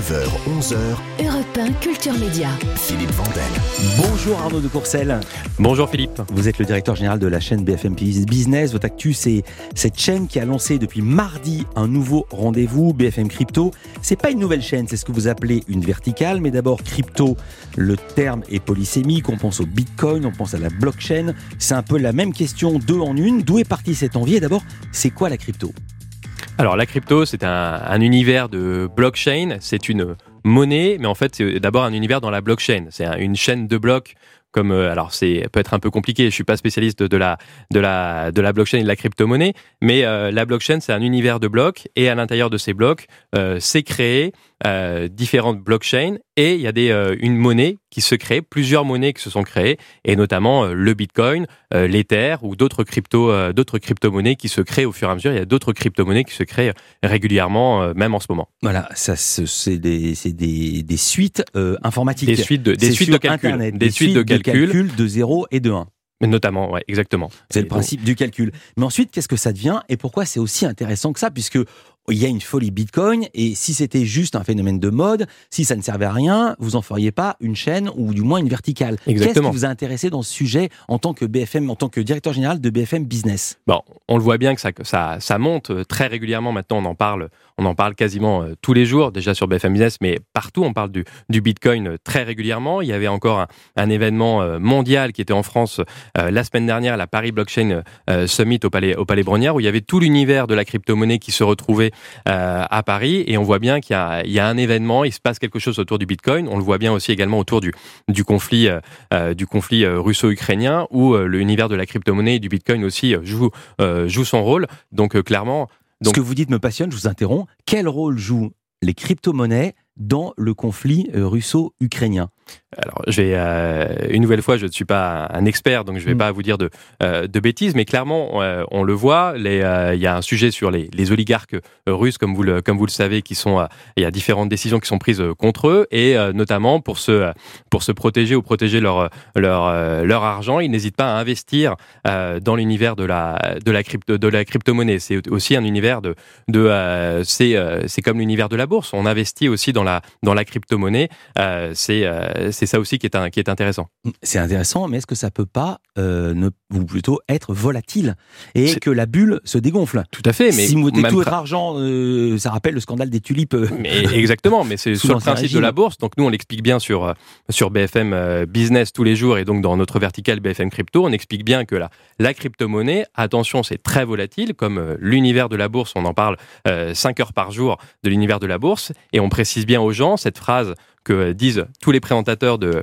9h, 11h, Europe 1 Culture Média. Philippe Vandel. Bonjour Arnaud de Courcelles. Bonjour Philippe. Vous êtes le directeur général de la chaîne BFM Business. Votre actu, c'est cette chaîne qui a lancé depuis mardi un nouveau rendez-vous, BFM Crypto. C'est pas une nouvelle chaîne, c'est ce que vous appelez une verticale. Mais d'abord, crypto, le terme est polysémique. On pense au Bitcoin, on pense à la blockchain. C'est un peu la même question, deux en une. D'où est partie cette envie ? Et d'abord, c'est quoi la crypto ? Alors la crypto, c'est un univers de blockchain, c'est une monnaie, mais en fait c'est d'abord un univers dans la blockchain. C'est une chaîne de blocs. Comme alors c'est peut être un peu compliqué, je suis pas spécialiste de la blockchain et de la crypto-monnaie, mais la blockchain c'est un univers de blocs et à l'intérieur de ces blocs c'est créé différentes blockchains et il y a une monnaie qui se crée, plusieurs monnaies qui se sont créées et notamment le Bitcoin, l'Ether ou d'autres crypto-monnaies qui se créent au fur et à mesure. Il y a d'autres crypto-monnaies qui se créent régulièrement, même en ce moment. Voilà, ça c'est des suites informatiques, des suites de calcul, Internet, des suites de calcul de 0 et de 1. Notamment, ouais, exactement. C'est le principe du calcul. Mais ensuite, qu'est-ce que ça devient et pourquoi c'est aussi intéressant que ça ? Puisque il y a une folie Bitcoin et si c'était juste un phénomène de mode, si ça ne servait à rien, vous en feriez pas une chaîne ou du moins une verticale. Exactement. Qu'est-ce qui vous a intéressé dans ce sujet en tant que directeur général de BFM Business ? Bon, on le voit bien que ça monte très régulièrement maintenant. On en parle quasiment tous les jours déjà sur BFM Business, mais partout on parle du Bitcoin très régulièrement. Il y avait encore un événement mondial qui était en France la semaine dernière, la Paris Blockchain Summit au Palais Brongniart, où il y avait tout l'univers de la crypto-monnaie qui se retrouvait à Paris, et on voit bien qu'il y a un événement, il se passe quelque chose autour du Bitcoin. On le voit bien aussi également autour du conflit russo-ukrainien, où l'univers de la crypto-monnaie et du Bitcoin aussi joue son rôle. Donc clairement... Ce que vous dites me passionne, je vous interromps. Quel rôle jouent les crypto-monnaies dans le conflit russo-ukrainien ? Alors, une nouvelle fois, je ne suis pas un expert, donc je ne vais pas vous dire de bêtises, mais clairement, on le voit, il y a un sujet sur les oligarques russes, comme vous le savez, il y a différentes décisions qui sont prises contre eux, et notamment pour se protéger ou protéger leur argent, ils n'hésitent pas à investir dans l'univers de la crypto-monnaie. C'est aussi un univers c'est comme l'univers de la bourse. On investit aussi dans la crypto-monnaie. C'est ça aussi qui est intéressant. C'est intéressant, mais est-ce que ça peut pas, ou plutôt être volatile et que la bulle se dégonfle ? Tout à fait. Mais si vous mettez tout votre argent, ça rappelle le scandale des tulipes. Mais exactement, mais c'est sur le principe de la bourse. Donc nous, on l'explique bien sur BFM Business tous les jours et donc dans notre verticale BFM Crypto, on explique bien que la crypto-monnaie, attention, c'est très volatile, comme l'univers de la bourse, on en parle 5 heures par jour de l'univers de la bourse, et on précise bien aux gens cette phrase que disent tous les présentateurs de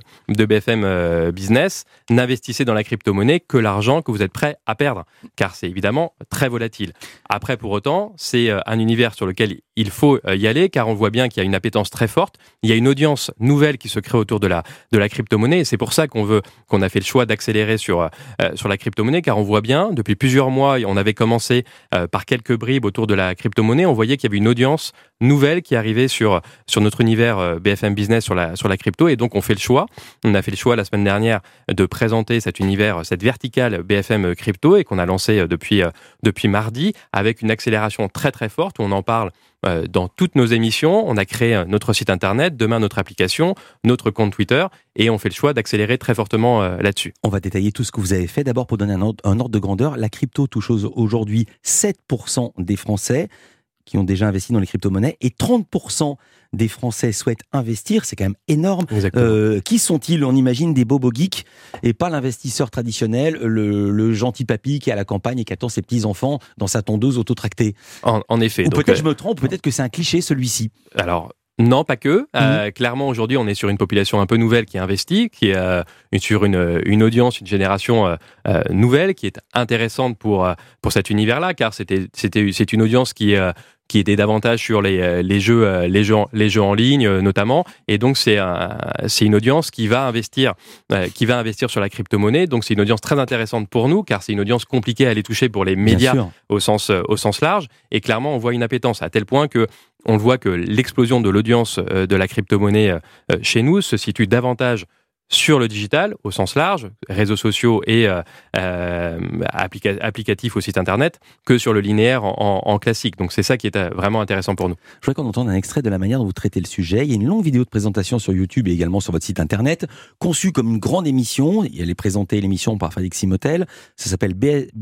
BFM Business: n'investissez dans la crypto-monnaie que l'argent que vous êtes prêt à perdre, car c'est évidemment très volatile. Après, pour autant, c'est un univers sur lequel il faut y aller, car on voit bien qu'il y a une appétence très forte, il y a une audience nouvelle qui se crée autour de la crypto-monnaie, et c'est pour ça qu'on a fait le choix d'accélérer sur la crypto-monnaie, car on voit bien, depuis plusieurs mois, on avait commencé par quelques bribes autour de la crypto-monnaie, on voyait qu'il y avait une audience nouvelle qui arrivait sur notre univers BFM Business sur la crypto, et donc on a fait le choix la semaine dernière de présenter cet univers, cette verticale BFM Crypto, et qu'on a lancé depuis mardi avec une accélération très très forte, où on en parle dans toutes nos émissions. On a créé notre site internet, demain notre application, notre compte Twitter, et on fait le choix d'accélérer très fortement là-dessus. On va détailler tout ce que vous avez fait. D'abord, pour donner un ordre de grandeur, la crypto touche aujourd'hui 7% des Français qui ont déjà investi dans les crypto-monnaies, et 30% des Français souhaitent investir. C'est quand même énorme. Qui sont-ils ? On imagine des bobos geeks et pas l'investisseur traditionnel, le gentil papy qui est à la campagne et qui attend ses petits-enfants dans sa tondeuse autotractée. En effet. Ou peut-être je me trompe, peut-être que c'est un cliché celui-ci. Alors... Non, pas que. Clairement, aujourd'hui, on est sur une population un peu nouvelle qui investit, qui est sur une audience, une génération nouvelle, qui est intéressante pour cet univers-là, car c'est une audience qui était davantage sur les jeux en ligne notamment, et donc c'est une audience qui va investir sur la crypto-monnaie. Donc c'est une audience très intéressante pour nous, car c'est une audience compliquée à aller toucher pour les médias au sens large, et clairement on voit une appétence à tel point que on le voit que l'explosion de l'audience de la crypto-monnaie chez nous se situe davantage sur le digital au sens large, réseaux sociaux et applicatifs au site internet, que sur le linéaire en classique. Donc c'est ça qui est vraiment intéressant pour nous. Je voudrais qu'on entende un extrait de la manière dont vous traitez le sujet. Il y a une longue vidéo de présentation sur YouTube et également sur votre site internet, conçue comme une grande émission. Elle est présentée, l'émission, par Frédéric Simotel. Ça s'appelle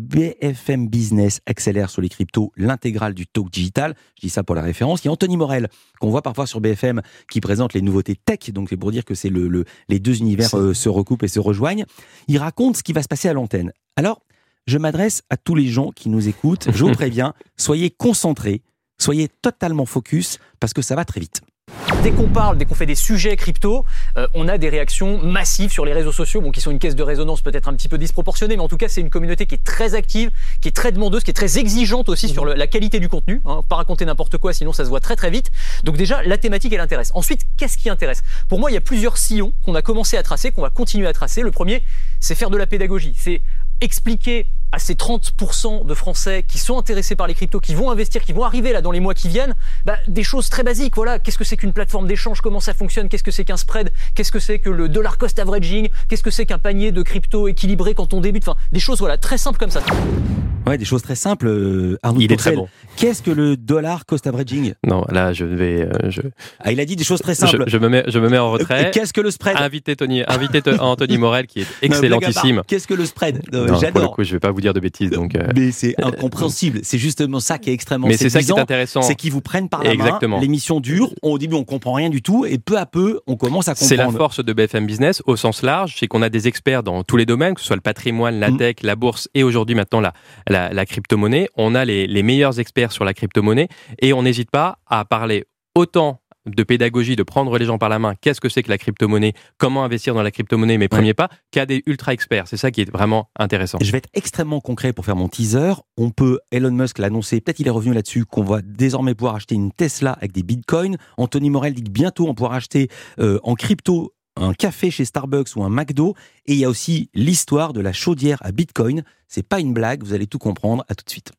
BFM Business accélère sur les cryptos, l'intégrale du talk digital. Je dis ça pour la référence. Il y a Anthony Morel, qu'on voit parfois sur BFM, qui présente les nouveautés tech. Donc c'est pour dire que c'est les deux univers se recoupent et se rejoignent. Il raconte ce qui va se passer à l'antenne. Alors, je m'adresse à tous les gens qui nous écoutent. Je vous préviens, soyez concentrés, soyez totalement focus, parce que ça va très vite. Dès qu'on parle, dès qu'on fait des sujets crypto, on a des réactions massives sur les réseaux sociaux, qui sont une caisse de résonance peut-être un petit peu disproportionnée, mais en tout cas c'est une communauté qui est très active, qui est très demandeuse, qui est très exigeante aussi sur la qualité du contenu. Pas raconter n'importe quoi, sinon ça se voit très très vite. Donc déjà, la thématique, elle intéresse. Ensuite, qu'est-ce qui intéresse ? Pour moi, il y a plusieurs sillons qu'on a commencé à tracer, qu'on va continuer à tracer. Le premier, c'est faire de la pédagogie. C'est expliquer à ces 30% de Français qui sont intéressés par les cryptos, qui vont investir, qui vont arriver là dans les mois qui viennent, des choses très basiques. Voilà, qu'est-ce que c'est qu'une plateforme d'échange, comment ça fonctionne, qu'est-ce que c'est qu'un spread, qu'est-ce que c'est que le dollar cost averaging, qu'est-ce que c'est qu'un panier de crypto équilibré quand on débute, des choses très simples comme ça. Ouais, des choses très simples. Arnaud Il est très bon. Qu'est-ce que le dollar cost averaging ? Non, là je vais. Il a dit des choses très simples. Je me mets en retrait. Qu'est-ce que le spread ? Invitez Anthony Morel qui est excellentissime. Qu'est-ce que le spread ? Non, j'adore. Pour le coup, je vais pas vous dire de bêtises. Donc, mais c'est incompréhensible. C'est justement ça qui est extrêmement séduisant. Mais c'est ça qui est intéressant. C'est qu'ils vous prennent par la main. L'émission dure. Au début, on comprend rien du tout, et peu à peu, on commence à comprendre. C'est la force de BFM Business au sens large, c'est qu'on a des experts dans tous les domaines, que ce soit le patrimoine, la tech, la bourse et aujourd'hui maintenant la crypto-monnaie. On a les meilleurs experts sur la crypto-monnaie et on n'hésite pas à parler autant de pédagogie, de prendre les gens par la main, qu'est-ce que c'est que la crypto-monnaie, comment investir dans la crypto-monnaie, mes premiers pas, qu'à des ultra-experts. C'est ça qui est vraiment intéressant. Je vais être extrêmement concret pour faire mon teaser. Elon Musk l'a annoncé, peut-être il est revenu là-dessus, qu'on va désormais pouvoir acheter une Tesla avec des bitcoins. Anthony Morel dit que bientôt on pourra acheter en crypto un café chez Starbucks ou un McDo. Et il y a aussi l'histoire de la chaudière à bitcoin. C'est pas une blague, vous allez tout comprendre. À tout de suite.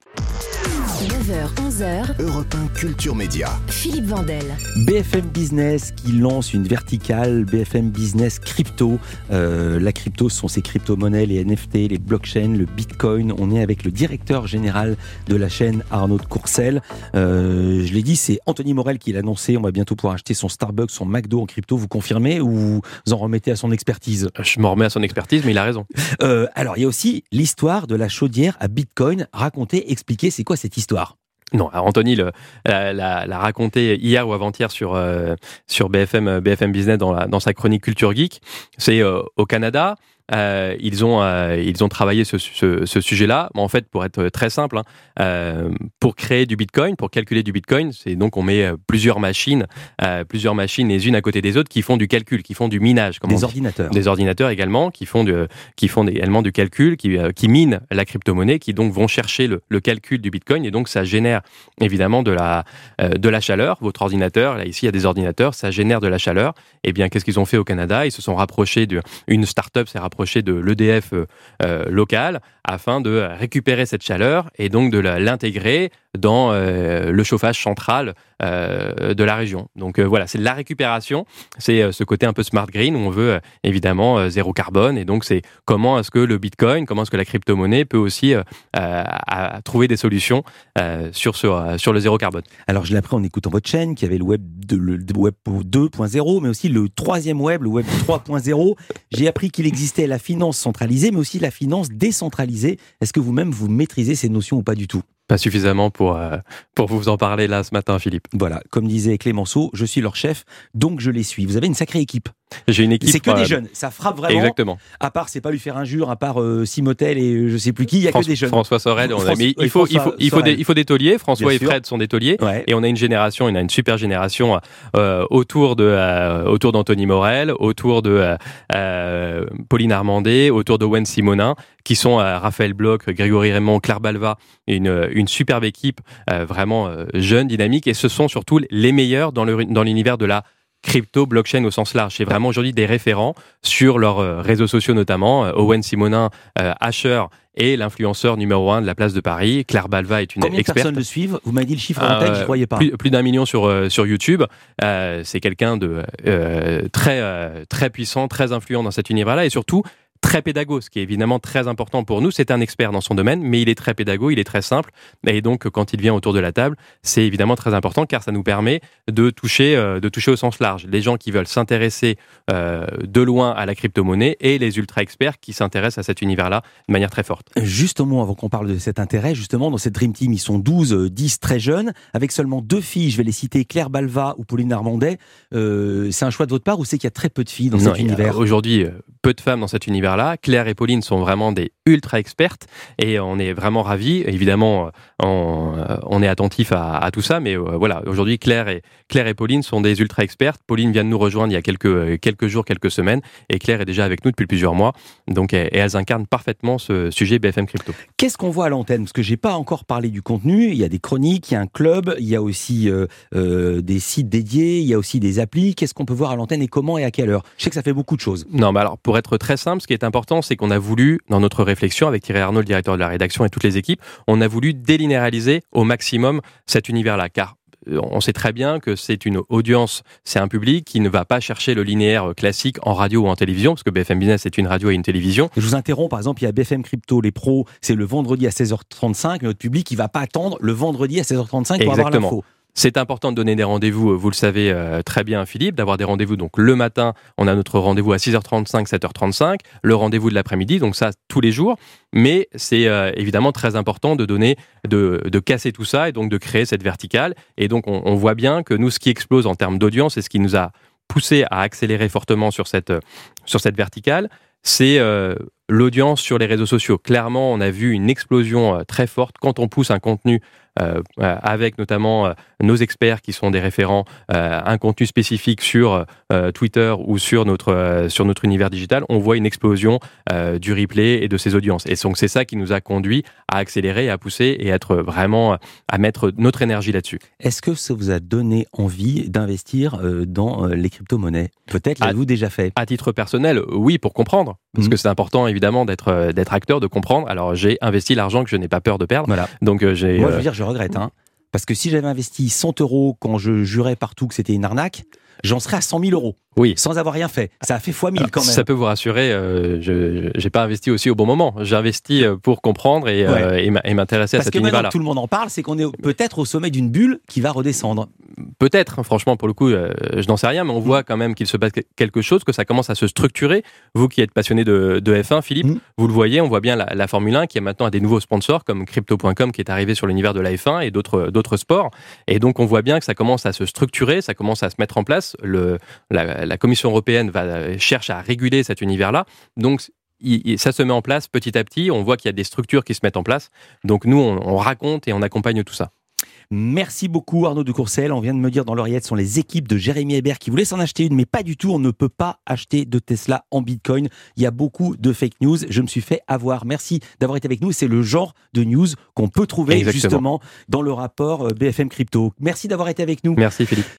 9h, 11h. Europe 1 Culture Média. Philippe Vandel. BFM Business qui lance une verticale, BFM Business Crypto. La crypto, ce sont ces crypto-monnaies, les NFT, les blockchains, le bitcoin. On est avec le directeur général de la chaîne, Arnaud de Courcelles. Je l'ai dit, c'est Anthony Morel qui l'a annoncé. On va bientôt pouvoir acheter son Starbucks, son McDo en crypto. Vous confirmez ou vous en remettez à son expertise ? Je m'en remets à son expertise, mais il a raison. Alors, il y a aussi l'histoire de la chaudière à bitcoin. Racontez, expliquez, c'est quoi cette histoire ? Non, Anthony l'a raconté hier ou avant-hier sur BFM Business dans sa chronique Culture Geek. C'est au Canada. Ils ont travaillé ce sujet-là. En fait, pour être très simple, pour créer du Bitcoin, pour calculer du Bitcoin, c'est donc on met plusieurs machines les unes à côté des autres qui font du calcul, qui font du minage. Des ordinateurs également qui font également du calcul, qui minent la crypto-monnaie, qui donc vont chercher le calcul du Bitcoin et donc ça génère évidemment de la chaleur. Votre ordinateur, là ici il y a des ordinateurs, ça génère de la chaleur. Et bien qu'est-ce qu'ils ont fait au Canada ? Ils se sont rapprochés une start-up s'est rapprochée de l'EDF local afin de récupérer cette chaleur et donc de l'intégrer dans le chauffage central de la région. Donc voilà, c'est de la récupération, c'est ce côté un peu smart green où on veut évidemment zéro carbone et donc c'est comment est-ce que le Bitcoin, comment est-ce que la crypto-monnaie peut aussi trouver des solutions sur le zéro carbone. Alors je l'ai appris en écoutant votre chaîne qui avait le web 2.0 mais aussi le troisième web, le web 3.0. J'ai appris qu'il existait la finance centralisée mais aussi la finance décentralisée. Est-ce que vous-même vous maîtrisez ces notions ou pas du tout ? Pas suffisamment pour vous en parler là ce matin, Philippe. Voilà, comme disait Clémenceau, je suis leur chef, donc je les suis. Vous avez une sacrée équipe. J'ai une équipe. C'est que des jeunes, ça frappe vraiment. Exactement. À part, c'est pas lui faire injure, à part Simotel et je sais plus qui, il y a que des jeunes. François Sorel, il faut des tauliers. François et Fred sont des tauliers. Ouais. Et on a une super génération autour d'Anthony Morel, autour de Pauline Armandé, autour de Wen Simonin, qui sont Raphaël Bloch, Grégory Raymond, Claire Balva, une superbe équipe vraiment jeune, dynamique, et ce sont surtout les meilleurs dans l'univers de la crypto, blockchain au sens large. C'est vraiment aujourd'hui des référents sur leurs réseaux sociaux notamment. Owen Simonin, Asher et l'influenceur numéro 1 de la place de Paris, Claire Balva, est une experte. Combien de personnes le suivent ? Vous m'avez dit le chiffre en tête, je ne croyais pas. Plus d'1 million sur YouTube. C'est quelqu'un de très puissant, très influent dans cet univers-là et surtout très pédago, ce qui est évidemment très important pour nous. C'est un expert dans son domaine, mais il est très pédago, il est très simple. Et donc, quand il vient autour de la table, c'est évidemment très important car ça nous permet de toucher au sens large. Les gens qui veulent s'intéresser de loin à la crypto-monnaie et les ultra-experts qui s'intéressent à cet univers-là de manière très forte. Juste un mot avant qu'on parle de cet intérêt, justement, dans cette Dream Team, ils sont 12, 10 très jeunes, avec seulement 2 filles, je vais les citer, Claire Balva ou Pauline Armandet. C'est un choix de votre part ou c'est qu'il y a très peu de filles dans cet univers ? Aujourd'hui, peu de femmes dans cet univers-là. Claire et Pauline sont vraiment des ultra expertes et on est vraiment ravis. Évidemment, on est attentif à tout ça, mais voilà, aujourd'hui Claire et Pauline sont des ultra expertes. Pauline vient de nous rejoindre il y a quelques jours, quelques semaines, et Claire est déjà avec nous depuis plusieurs mois. Donc, et elles incarnent parfaitement ce sujet BFM Crypto. Qu'est-ce qu'on voit à l'antenne ? Parce que j'ai pas encore parlé du contenu. Il y a des chroniques, il y a un club, il y a aussi des sites dédiés, il y a aussi des applis. Qu'est-ce qu'on peut voir à l'antenne et comment et à quelle heure ? Je sais que ça fait beaucoup de choses. Non, mais alors pour être très simple, ce qui est important, c'est qu'on a voulu, dans notre réflexion avec Thierry Arnaud, le directeur de la rédaction et toutes les équipes, on a voulu délinéariser au maximum cet univers-là, car on sait très bien que c'est une audience, c'est un public qui ne va pas chercher le linéaire classique en radio ou en télévision, parce que BFM Business est une radio et une télévision. Je vous interromps, par exemple, il y a BFM Crypto, les pros, c'est le vendredi à 16h35, mais notre public, il ne va pas attendre le vendredi à 16h35 pour avoir l'info. C'est important de donner des rendez-vous, vous le savez très bien Philippe, d'avoir des rendez-vous. Donc le matin, on a notre rendez-vous à 6h35, 7h35, le rendez-vous de l'après-midi, donc ça tous les jours. Mais c'est évidemment très important de casser tout ça et donc de créer cette verticale. Et donc on voit bien que nous, ce qui explose en termes d'audience et ce qui nous a poussé à accélérer fortement sur cette verticale, c'est l'audience sur les réseaux sociaux. Clairement, on a vu une explosion très forte quand on pousse un contenu avec notamment nos experts qui sont des référents, un contenu spécifique sur Twitter ou sur notre univers digital, on voit une explosion du replay et de ses audiences. Et donc c'est ça qui nous a conduit à accélérer, à pousser et à mettre notre énergie là-dessus. Est-ce que ça vous a donné envie d'investir dans les crypto-monnaies ? Peut-être l'avez-vous déjà fait ? À titre personnel, oui, pour comprendre. Parce que c'est important évidemment d'être acteur, de comprendre. Alors j'ai investi l'argent que je n'ai pas peur de perdre. Voilà. Donc moi je veux dire, je regrette. Parce que si j'avais investi 100 € quand je jurais partout que c'était une arnaque, j'en serais à 100 000 €. Oui. Sans avoir rien fait. Ça a fait x 1000 quand même. Ça peut vous rassurer, je n'ai pas investi aussi au bon moment. J'ai investi pour comprendre et m'intéresser à cet univers-là. Parce que maintenant tout le monde en parle, c'est qu'on est peut-être au sommet d'une bulle qui va redescendre. Peut-être, franchement, pour le coup, je n'en sais rien, mais on voit quand même qu'il se passe quelque chose, que ça commence à se structurer. Vous qui êtes passionné de F1, Philippe, vous le voyez, on voit bien la Formule 1 qui a maintenant des nouveaux sponsors comme Crypto.com qui est arrivé sur l'univers de la F1 et d'autres sports. Et donc on voit bien que ça commence à se structurer, ça commence à se mettre en place. La Commission européenne cherche à réguler cet univers-là. Donc ça se met en place petit à petit. On voit qu'il y a des structures qui se mettent en place. Donc nous, on raconte et on accompagne tout ça. Merci beaucoup Arnaud de Courcelles. On vient de me dire dans l'oreillette, ce sont les équipes de Jérémy Hébert qui voulaient s'en acheter une, mais pas du tout. On ne peut pas acheter de Tesla en Bitcoin. Il y a beaucoup de fake news. Je me suis fait avoir. Merci d'avoir été avec nous. C'est le genre de news qu'on peut trouver justement dans le rapport BFM Crypto. Merci d'avoir été avec nous. Merci Philippe.